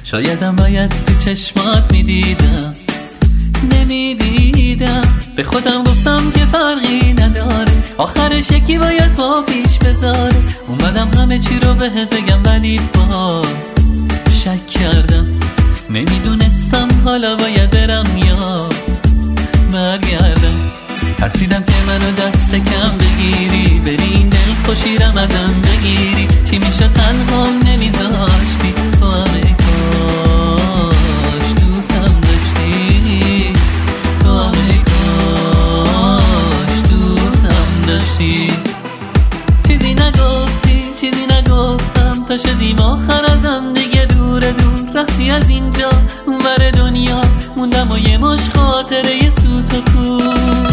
شایدم باید تو چشمات میدیدم، نمیدیدم. به خودم گفتم که فرقی نداره، آخرش یکی باید پا پیش بذاره. اومدم همه چی رو بهت بگم ولی باز شک کردم. نمیدونستم حالا باید برم یا برگردم. ترسیدم که منو دست کم بگیری، بری این دل خوشیرم ازم بگیری. چی میشه تنهام نمیذاشتی، تو همه کاش دوستم داشتی، تو همه کاش دوستم داشتی. چیزی نگفتی، چیزی نگفتم، تا شدیم آخر ازم دیگه دور دور. رفتی از اینجا اونور دنیا، موندم و یه مش خاطره یه سوت و کور.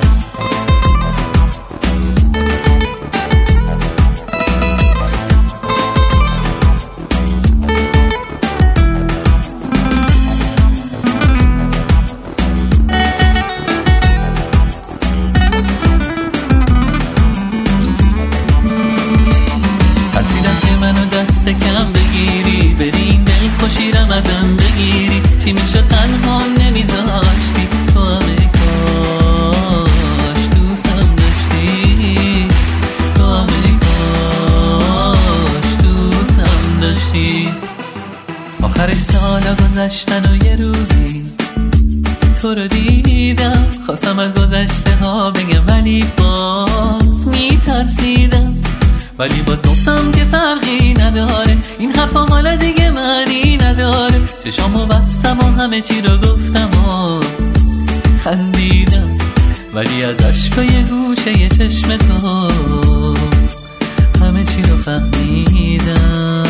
دست کم بگیری، بری این دل خوشیرم ازم بگیری. چی میشه تنهام نمیذاشتی، تو همه کاش دوستم داشتی، تو همه کاش دوستم داشتی. آخرش سالا گذشتن و یه روزی تو رو دیدم، خواستم از گذشته ها بگم ولی باز میترسیدم. ولی باز گفتم که فرقی نداره، این حرفا حالا دیگه معنی نداره. چشامو بستم و همه چی رو گفتم و خندیدم، ولی از عشقای گوشه ی چشم تو همه چی رو فهمیدم،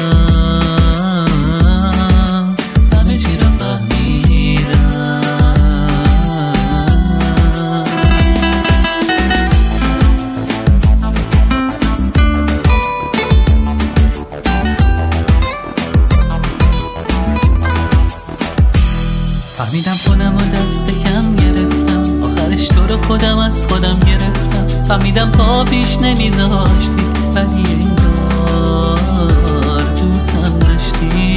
همه چی رو فهمیدم. فهمیدم خودم و دست کم گرفتم، آخرش تو رو خودم از خودم گرفتم. فهمیدم پا پیش نمیذاشتی، ولی انگار دوستم داشتی.